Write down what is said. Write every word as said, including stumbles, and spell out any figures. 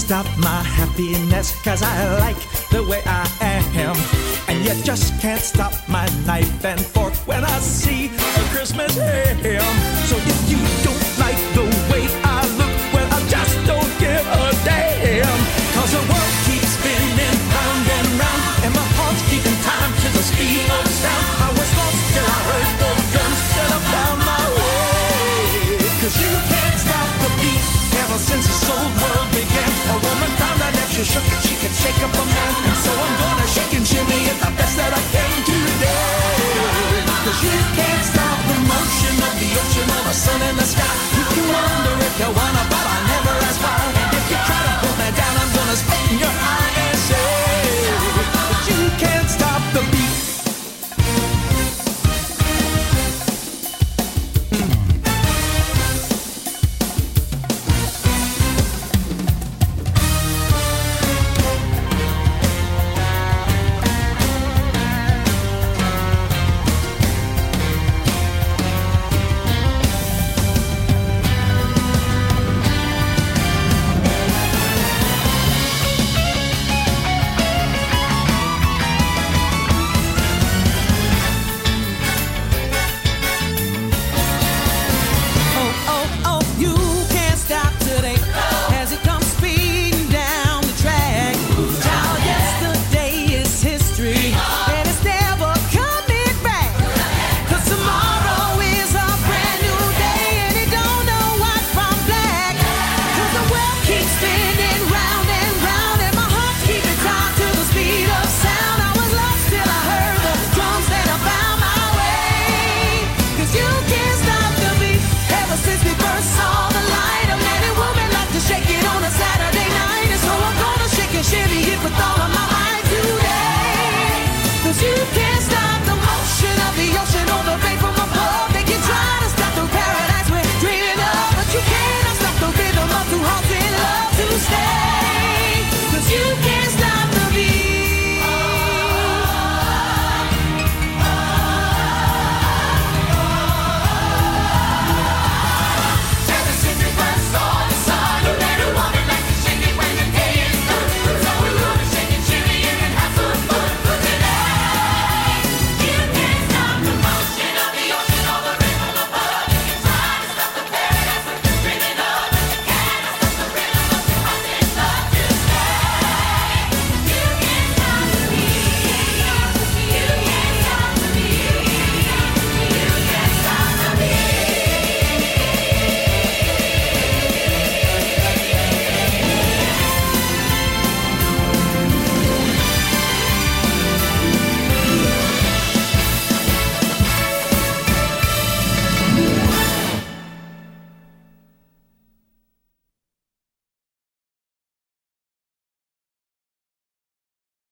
stop my happiness, cause I like the way I am. And you just can't stop my knife and fork when I see a Christmas ham. So if you don't like the way I look, well, I just don't give a damn. Cause the world keeps spinning round and round, and my heart's keeping time to the speed of sound. I was lost till I heard those drums set up down my way. Cause you can't stop the beat. Ever since this old world began, a woman found out that she shook, she could shake up a man. And so I'm gonna shake and shimmy it the best that I can today. Cause you can't stop the motion of the ocean or the sun in the sky.